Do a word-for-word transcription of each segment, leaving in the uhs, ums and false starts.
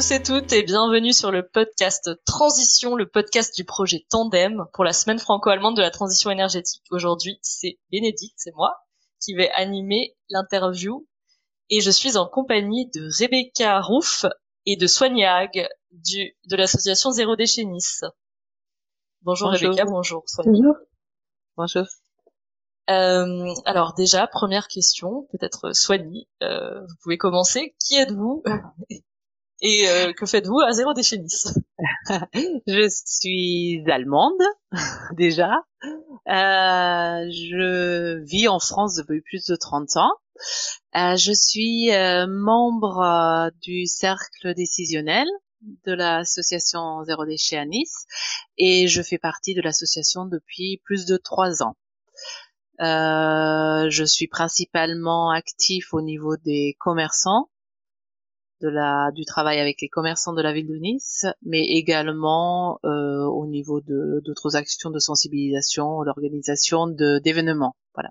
tous et toutes et bienvenue sur le podcast Transition, le podcast du projet Tandem pour la semaine franco-allemande de la transition énergétique. Aujourd'hui, c'est Bénédicte, c'est moi, qui vais animer l'interview et je suis en compagnie de Rebecca Rouf et de Sonia Hague du, de l'association Zéro Déchet Nice. Bonjour, bonjour. Rebecca, bonjour Sonia. Bonjour. Bonjour. Euh, alors déjà, première question, peut-être Soigny, euh, vous pouvez commencer. Qui êtes-vous et euh, que faites-vous à Zéro Déchet Nice? Je suis allemande déjà. Euh, je vis en France depuis plus de trente ans. Euh, je suis euh, membre euh, du cercle décisionnel de l'association Zéro Déchet à Nice et je fais partie de l'association depuis plus de trois ans. Euh, je suis principalement actif au niveau des commerçants, de la du travail avec les commerçants de la ville de Nice, mais également euh, au niveau de d'autres actions de sensibilisation, l'organisation de d'événements. Voilà.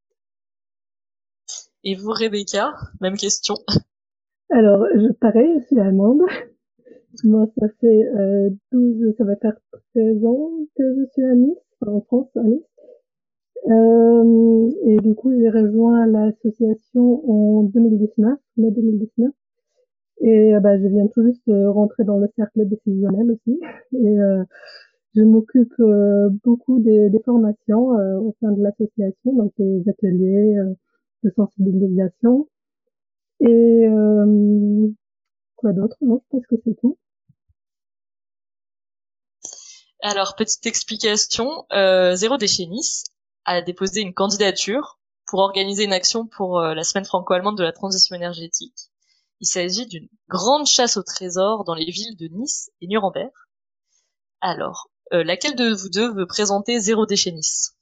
Et vous, Rebecca, même question. Alors, je, pareil, je suis allemande. Moi, ça fait euh, douze, ça va faire treize ans que je suis à Nice, enfin, en France, à Nice. Euh, et du coup, j'ai rejoint l'association en deux mille dix-neuf, mai deux mille dix-neuf. Et euh, bah, je viens tout juste de rentrer dans le cercle décisionnel aussi. Et euh, je m'occupe euh, beaucoup des, des formations euh, au sein de l'association, donc des ateliers euh, de sensibilisation. Et euh, quoi d'autre? Non, je pense que c'est tout. Alors, petite explication, euh, Zéro Déchet Nice a déposé une candidature pour organiser une action pour euh, la semaine franco-allemande de la transition énergétique. Il s'agit d'une grande chasse au trésor dans les villes de Nice et Nuremberg. Alors, euh, laquelle de vous deux veut présenter Zéro Déchet Nice?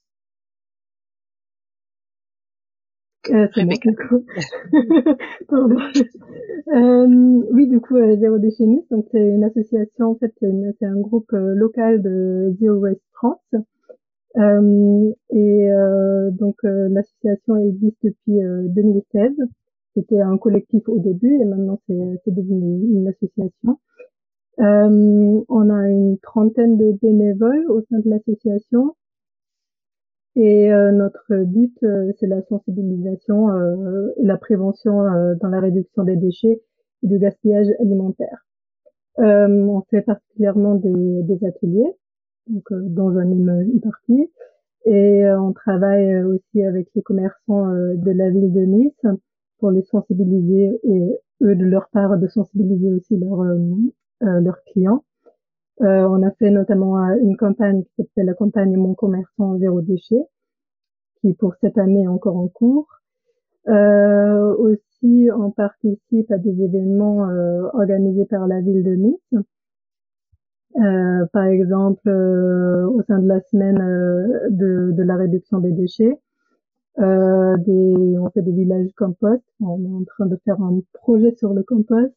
Euh, c'est moi, du coup. Pardon. euh, oui, du coup, euh, Zéro Déchet Nice, donc c'est une association, en fait, c'est, une, c'est un groupe euh, local de Zero Waste France. Euh, et euh, donc, euh, l'association existe depuis euh, deux mille seize. C'était un collectif au début et maintenant c'est, c'est devenu une association. Euh, on a une trentaine de bénévoles au sein de l'association. Et euh, notre but, euh, c'est la sensibilisation euh, et la prévention euh, dans la réduction des déchets et du gaspillage alimentaire. Euh, on fait particulièrement des, des ateliers, donc euh, dont j'anime une partie, et euh, on travaille aussi avec les commerçants euh, de la ville de Nice pour les sensibiliser et eux de leur part de sensibiliser aussi leurs euh, euh, leurs clients. Euh, on a fait notamment une campagne qui s'appelle la campagne Mon commerçant zéro déchet, qui pour cette année est encore en cours. Euh, aussi, on participe à des événements euh, organisés par la ville de Nice. Euh, par exemple, euh, au sein de la semaine euh, de, de la réduction des déchets, euh, des, on fait des villages compost. On est en train de faire un projet sur le compost.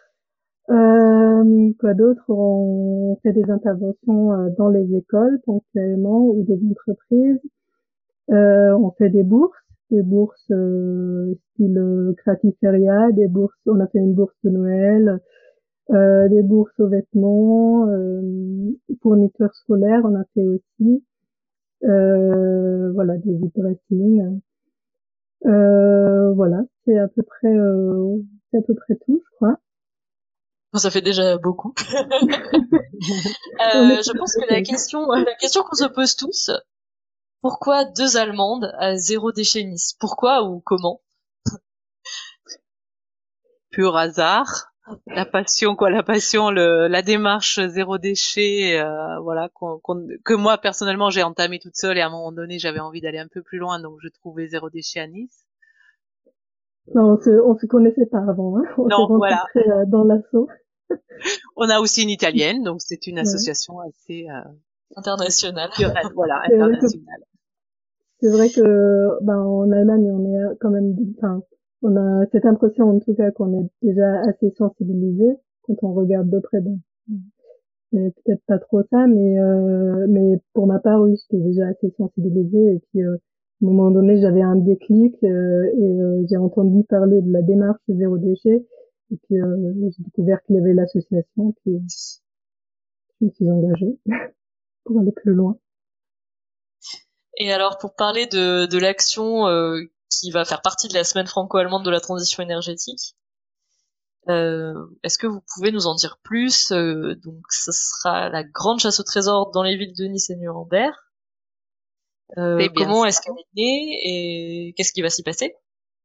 Euh, quoi d'autre? On fait des interventions euh, dans les écoles ponctuellement ou des entreprises. Euh, on fait des bourses, des bourses euh, style euh, Cratiferia, des bourses. On a fait une bourse de Noël, euh, des bourses aux vêtements, euh, fournitures scolaires. On a fait aussi, euh, voilà, des vide dressing. Euh, voilà, c'est à peu près, euh, c'est à peu près tout, je crois. Ça fait déjà beaucoup. euh, je pense que la question, la question qu'on se pose tous, pourquoi deux Allemandes à Zéro Déchet Nice? Pourquoi ou comment? Pur hasard. La passion, quoi, la passion, le, la démarche zéro déchet, euh, voilà, qu'on, qu'on, que moi personnellement j'ai entamé toute seule et à un moment donné j'avais envie d'aller un peu plus loin, donc je trouvais Zéro Déchet à Nice. Non, on se, on se connaissait pas avant, hein. On non, s'est rencontrés voilà. dans l'assaut. On a aussi une italienne, donc c'est une association ouais. assez euh, internationale. Voilà, c'est internationale. Vrai que, c'est vrai que, ben, en Allemagne, on est quand même, enfin, on a cette impression en tout cas qu'on est déjà assez sensibilisé quand on regarde de près. Bon, c'est peut-être pas trop ça, mais euh, mais pour ma part, oui, j'étais déjà assez sensibilisée. Et puis, euh, à un moment donné, j'avais un déclic euh, et euh, j'ai entendu parler de la démarche zéro déchet. Et puis euh, j'ai découvert qu'il y avait l'association, puis je me suis engagée pour aller plus loin. Et alors, pour parler de, de l'action euh, qui va faire partie de la semaine franco-allemande de la transition énergétique, euh, est-ce que vous pouvez nous en dire plus? euh, Donc, ce sera la grande chasse au trésor dans les villes de Nice et Nuremberg. Euh, comment est-ce qu'elle est née et qu'est-ce qui va s'y passer?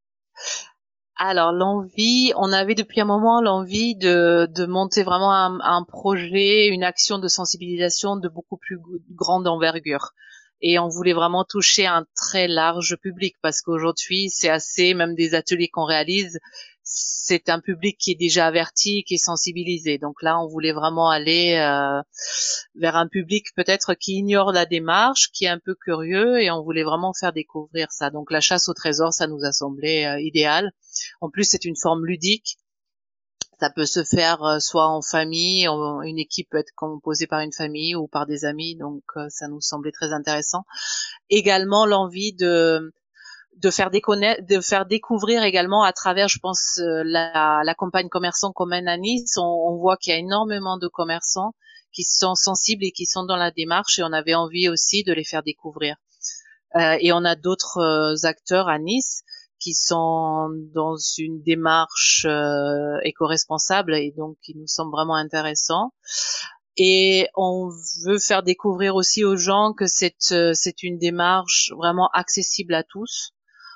Alors l'envie, on avait depuis un moment l'envie de, de monter vraiment un, un projet, une action de sensibilisation de beaucoup plus grande envergure. Et on voulait vraiment toucher un très large public parce qu'aujourd'hui, c'est assez, même des ateliers qu'on réalise, c'est un public qui est déjà averti, qui est sensibilisé. Donc là, on voulait vraiment aller euh, vers un public peut-être qui ignore la démarche, qui est un peu curieux, et on voulait vraiment faire découvrir ça. Donc la chasse au trésor, ça nous a semblé euh, idéal. En plus, c'est une forme ludique. Ça peut se faire euh, soit en famille, en, une équipe peut être composée par une famille ou par des amis, donc euh, ça nous semblait très intéressant. Également l'envie de de faire déconnaître, de faire découvrir également à travers, je pense, euh, la, la campagne commerçant qu'on mène à Nice. On, on voit qu'il y a énormément de commerçants qui sont sensibles et qui sont dans la démarche, et on avait envie aussi de les faire découvrir. Euh, et on a d'autres euh, acteurs à Nice qui sont dans une démarche euh, éco-responsable, et donc qui nous semble vraiment intéressant. Et on veut faire découvrir aussi aux gens que c'est euh, c'est une démarche vraiment accessible à tous,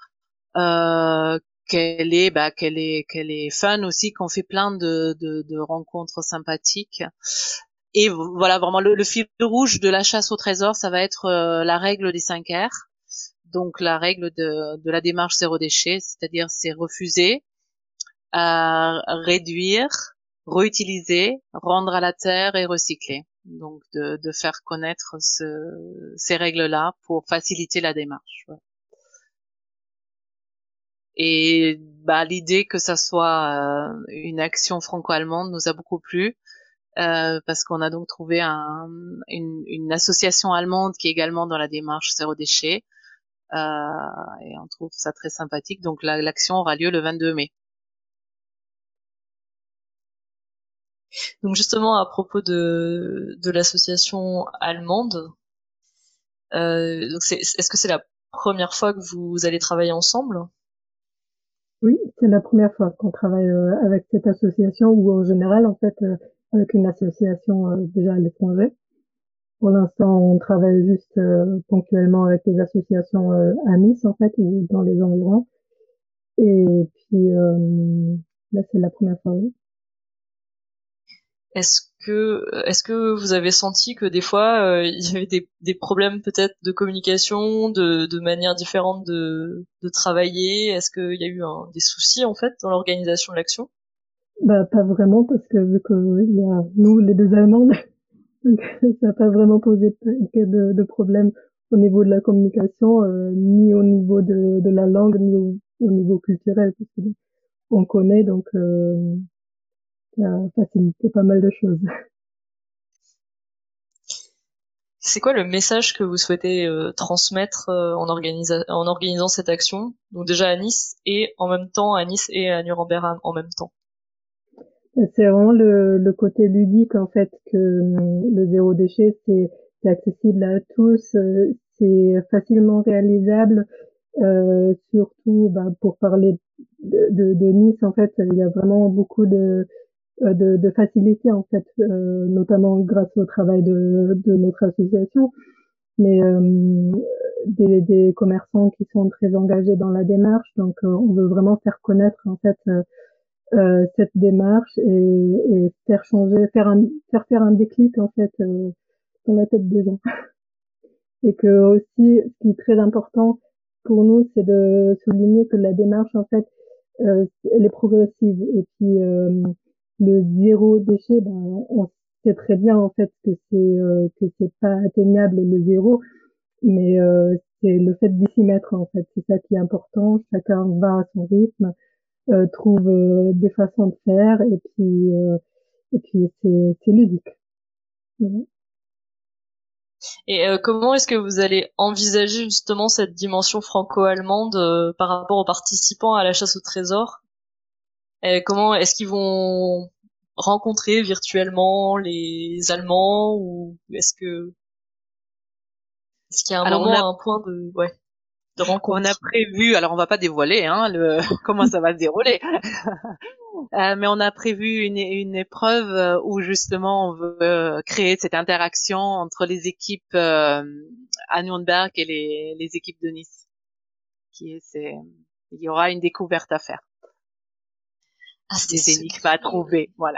euh, qu'elle est bah qu'elle est qu'elle est fun aussi, qu'on fait plein de de, de rencontres sympathiques. Et voilà, vraiment le, le fil rouge de la chasse au trésor, ça va être euh, la règle des cinq R. Donc la règle de, de la démarche zéro déchet, c'est-à-dire c'est refuser, euh, réduire, réutiliser, rendre à la terre et recycler. Donc de, de faire connaître ce, ces règles-là pour faciliter la démarche. Ouais. Et bah l'idée que ça soit euh, une action franco-allemande nous a beaucoup plu. Euh, parce qu'on a donc trouvé un, une, une association allemande qui est également dans la démarche zéro déchet. Euh, et on trouve ça très sympathique. Donc la, l'action aura lieu le vingt-deux mai. Donc justement à propos de, de l'association allemande, euh, donc c'est, est-ce que c'est la première fois que vous allez travailler ensemble? Oui, c'est la première fois qu'on travaille euh, avec cette association, ou en général en fait euh, avec une association euh, déjà à l'étranger. Pour l'instant, on travaille juste euh, ponctuellement avec des associations euh, à Nice en fait, ou dans les environs. Et puis euh, là, c'est la première fois. Oui. Est-ce que est-ce que vous avez senti que des fois euh, il y avait des, des problèmes peut-être de communication, de, de manière différente de, de travailler? Est-ce qu'il y a eu un, des soucis en fait dans l'organisation de l'action? Bah pas vraiment, parce que vu que il y a nous les deux Allemandes, donc ça n'a pas vraiment posé de, de, de problème au niveau de la communication, euh, ni au niveau de, de la langue, ni au, au niveau culturel, parce que on connaît, donc euh, ça a facilité pas mal de choses. C'est quoi le message que vous souhaitez euh, transmettre euh, en, organisa- en organisant cette action? Donc déjà à Nice et en même temps à Nice et à Nuremberg en même temps. C'est vraiment le, le côté ludique en fait, que le zéro déchet c'est, c'est accessible à tous, euh, c'est facilement réalisable, euh, surtout bah, pour parler de, de, de Nice en fait, il y a vraiment beaucoup de de, de facilité en fait, euh, notamment grâce au travail de, de notre association, mais euh, des, des commerçants qui sont très engagés dans la démarche, donc euh, on veut vraiment faire connaître en fait euh, euh, cette démarche, et, et faire changer, faire un, faire faire un déclic en fait euh, dans la tête des gens. Et que aussi, ce qui est très important pour nous, c'est de souligner que la démarche en fait, euh, elle est progressive. Et puis euh, le zéro déchet, ben, on sait très bien en fait que c'est euh, que c'est pas atteignable le zéro, mais euh, c'est le fait d'y s'y mettre en fait, c'est ça qui est important. Chacun va à son rythme, euh, trouve euh, des façons de faire, et puis euh, et puis c'est c'est ludique. Voilà. Et euh, comment est-ce que vous allez envisager justement cette dimension franco-allemande euh, par rapport aux participants à la chasse au trésor? Et comment est-ce qu'ils vont rencontrer virtuellement les Allemands ou est-ce que est-ce qu'il y a un Alors on a moment, un point de ouais de on a rencontre? prévu, alors on va pas dévoiler hein, le comment ça va se dérouler, euh, mais on a prévu une, une épreuve euh, où justement on veut euh, créer cette interaction entre les équipes euh, à Nuremberg et les, les équipes de Nice. Qui est, c'est, il y aura une découverte à faire, Ah, c'était des énigmes à secret. trouver, voilà.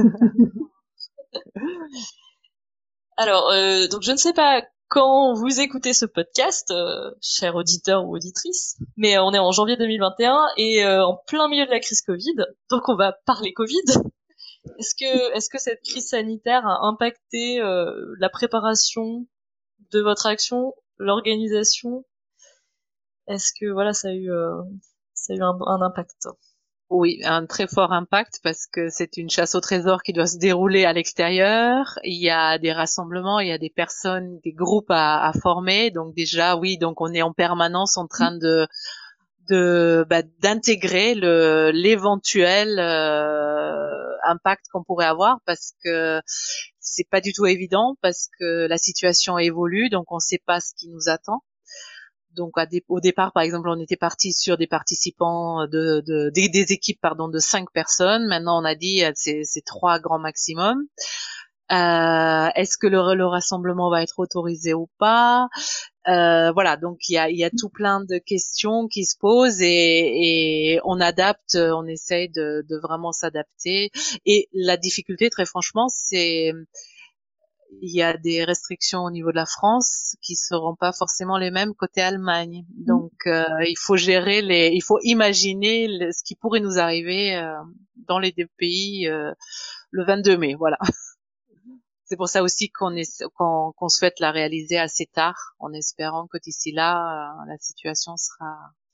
Alors, euh, donc je ne sais pas quand vous écoutez ce podcast, euh, chers auditeurs ou auditrices, mais on est en janvier deux mille vingt et un et euh, en plein milieu de la crise Covid, donc on va parler Covid. Est-ce que, est-ce que cette crise sanitaire a impacté euh, la préparation de votre action, l'organisation? Est-ce que voilà, ça a eu, euh, ça a eu un, un impact? Oui, un très fort impact parce que c'est une chasse au trésor qui doit se dérouler à l'extérieur. Il y a des rassemblements, il y a des personnes, des groupes à, à former. Donc déjà, oui, donc on est en permanence en train de de bah, d'intégrer le l'éventuel euh, impact qu'on pourrait avoir parce que c'est pas du tout évident parce que la situation évolue, donc on ne sait pas ce qui nous attend. Donc à des, au départ, par exemple, on était parti sur des participants de, de des, des équipes pardon de cinq personnes. Maintenant, on a dit euh, c'est c'est trois grands maximum. Euh, est-ce que le, le rassemblement va être autorisé ou pas? Euh, voilà, donc il y a il y a tout plein de questions qui se posent et, et on adapte, on essaye de, de vraiment s'adapter. Et la difficulté, très franchement, c'est il y a des restrictions au niveau de la France qui seront pas forcément les mêmes côté Allemagne. Donc euh, il faut gérer les, il faut imaginer le- ce qui pourrait nous arriver euh, dans les deux pays euh, le vingt-deux mai. Voilà. C'est pour ça aussi qu'on est, qu'on, qu'on souhaite la réaliser assez tard, en espérant que d'ici là euh, la situation sera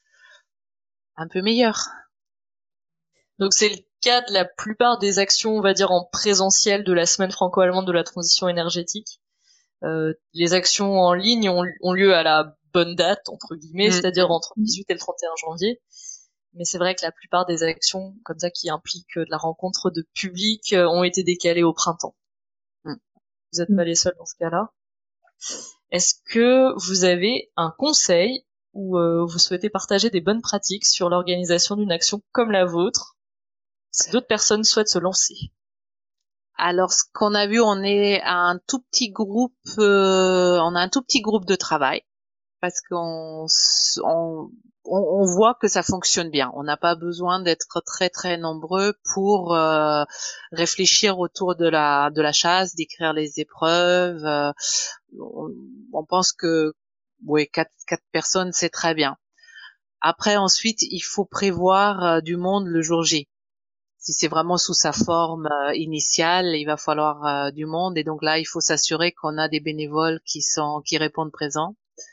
un peu meilleure. Donc c'est le cas de la plupart des actions, on va dire, en présentiel de la semaine franco-allemande de la transition énergétique. Euh, les actions en ligne ont, ont lieu à la bonne date, entre guillemets, c'est-à-dire Mm. entre le dix-huit et le trente et un janvier. Mais c'est vrai que la plupart des actions comme ça qui impliquent de la rencontre de public euh, ont été décalées au printemps. Mm. Vous n'êtes pas les seuls dans ce cas-là. Est-ce que vous avez un conseil ou euh, vous souhaitez partager des bonnes pratiques sur l'organisation d'une action comme la vôtre si d'autres personnes souhaitent se lancer? Alors, ce qu'on a vu, on est un tout petit groupe, euh, on a un tout petit groupe de travail parce qu'on s- on, on, on voit que ça fonctionne bien. On n'a pas besoin d'être très très nombreux pour euh, réfléchir autour de la de la chasse, d'écrire les épreuves. euh, on, on pense que oui, quatre quatre personnes c'est très bien. Après, ensuite, il faut prévoir euh, du monde le jour J. Si c'est vraiment sous sa forme euh, initiale, il va falloir euh, du monde et donc là, il faut s'assurer qu'on a des bénévoles qui sont qui répondent présents.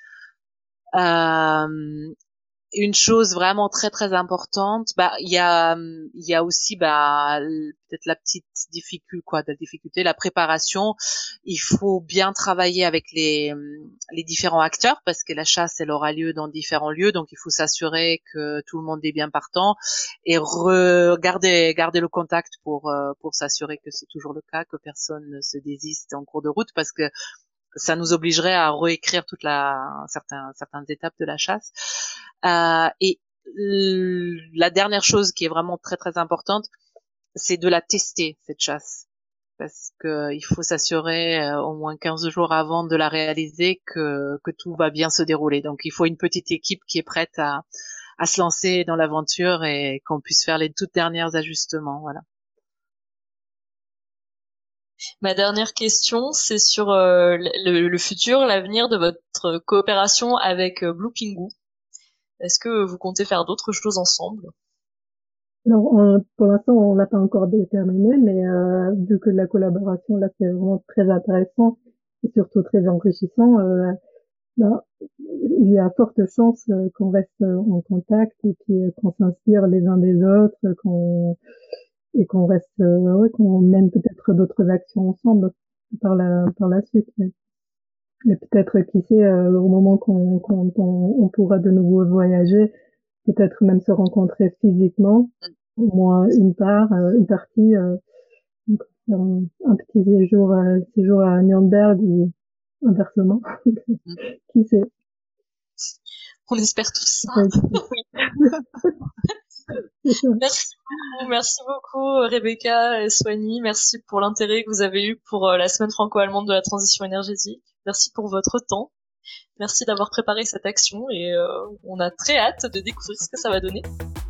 Euh, une chose vraiment très très importante, bah il y a il y a aussi bah peut-être la petite difficulté quoi, la difficulté, la préparation. Il faut bien travailler avec les les différents acteurs parce que la chasse elle aura lieu dans différents lieux, donc il faut s'assurer que tout le monde est bien partant et regarder garder le contact pour euh, pour s'assurer que c'est toujours le cas, que personne ne se désiste en cours de route parce que ça nous obligerait à réécrire toute la certains certaines étapes de la chasse. Euh, et la dernière chose qui est vraiment très très importante, c'est de la tester cette chasse, parce que il faut s'assurer euh, au moins quinze jours avant de la réaliser que que tout va bien se dérouler. Donc il faut une petite équipe qui est prête à à se lancer dans l'aventure et qu'on puisse faire les toutes dernières ajustements. Voilà. Ma dernière question, c'est sur euh, le, le futur, l'avenir de votre coopération avec euh, Blue Pingu. Est-ce que vous comptez faire d'autres choses ensemble? Alors, on- pour l'instant, on l'a pas encore déterminé, mais euh, vu que la collaboration là, c'est vraiment très intéressant et surtout très enrichissant, euh, ben, il y a forte chance euh, qu'on reste euh, en contact et puis euh, qu'on s'inspire les uns des autres, euh, qu'on et qu'on reste, euh, ouais, qu'on mène peut-être d'autres actions ensemble par la par la suite. Mais, mais peut-être qui sait, euh, au moment qu'on qu'on on, on pourra de nouveau voyager, peut-être même se rencontrer physiquement au moins une part, euh, une partie, euh, donc, un, un petit séjour, euh, séjour à Nuremberg ou inversement. Qui sait? On espère tout ça. Merci beaucoup, merci beaucoup Rebecca et Soigny, merci pour l'intérêt que vous avez eu pour la semaine franco-allemande de la transition énergétique. Merci pour votre temps. Merci d'avoir préparé cette action et euh, on a très hâte de découvrir ce que ça va donner.